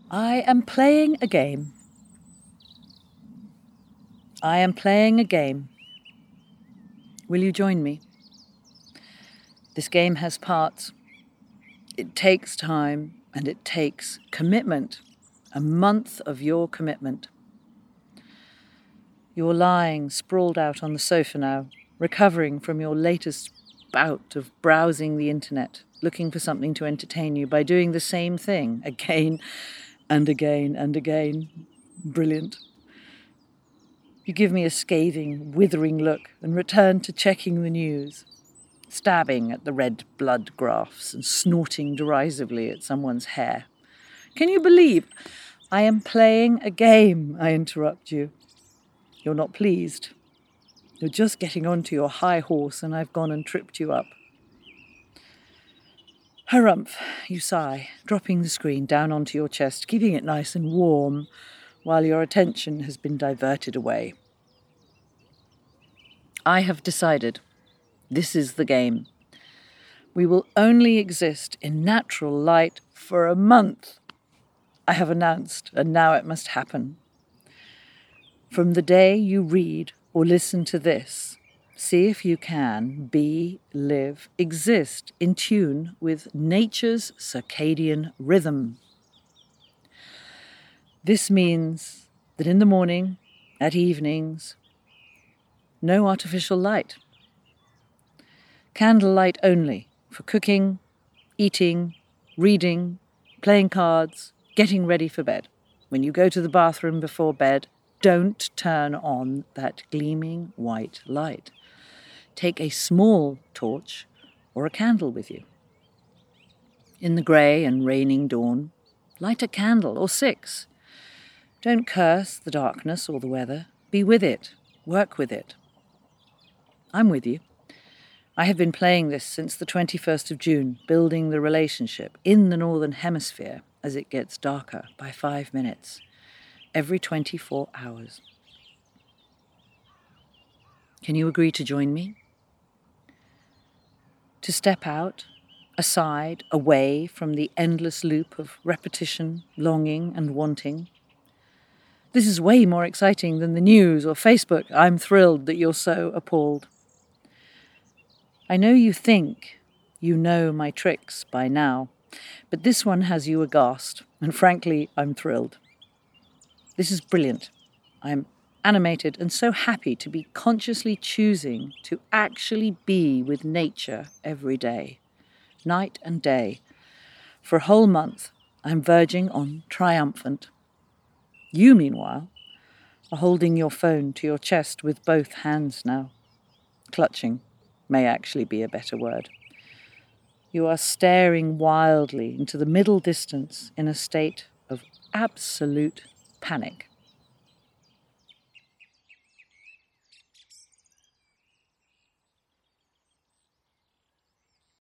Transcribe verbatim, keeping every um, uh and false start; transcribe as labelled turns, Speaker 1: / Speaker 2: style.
Speaker 1: I am playing a game. I am playing a game. Will you join me? This game has parts. It takes time and it takes commitment. A month of your commitment. You're lying sprawled out on the sofa now, recovering from your latest bout of browsing the internet, looking for something to entertain you by doing the same thing again and again and again. Brilliant. You give me a scathing, withering look and return to checking the news, stabbing at the red blood graphs and snorting derisively at someone's hair. Can you believe I am playing a game? I interrupt you. You're not pleased. You're just getting onto your high horse and I've gone and tripped you up. Harumph, you sigh, dropping the screen down onto your chest, keeping it nice and warm while your attention has been diverted away. I have decided this is the game. We will only exist in natural light for a month. I have announced, and now it must happen. From the day you read or listen to this, see if you can be, live, exist in tune with nature's circadian rhythm. This means that in the morning, at evenings, no artificial light. Candlelight only for cooking, eating, reading, playing cards, getting ready for bed. When you go to the bathroom before bed, don't turn on that gleaming white light. Take a small torch or a candle with you. In the grey and raining dawn, light a candle or six. Don't curse the darkness or the weather. Be with it. Work with it. I'm with you. I have been playing this since the twenty-first of June, building the relationship in the Northern Hemisphere as it gets darker by five minutes. Every twenty-four hours. Can you agree to join me? To step out, aside, away from the endless loop of repetition, longing and wanting. This is way more exciting than the news or Facebook. I'm thrilled that you're so appalled. I know you think you know my tricks by now, but this one has you aghast, and frankly, I'm thrilled. This is brilliant. I'm animated and so happy to be consciously choosing to actually be with nature every day, night and day. For a whole month, I'm verging on triumphant. You, meanwhile, are holding your phone to your chest with both hands now. Clutching may actually be a better word. You are staring wildly into the middle distance in a state of absolute panic.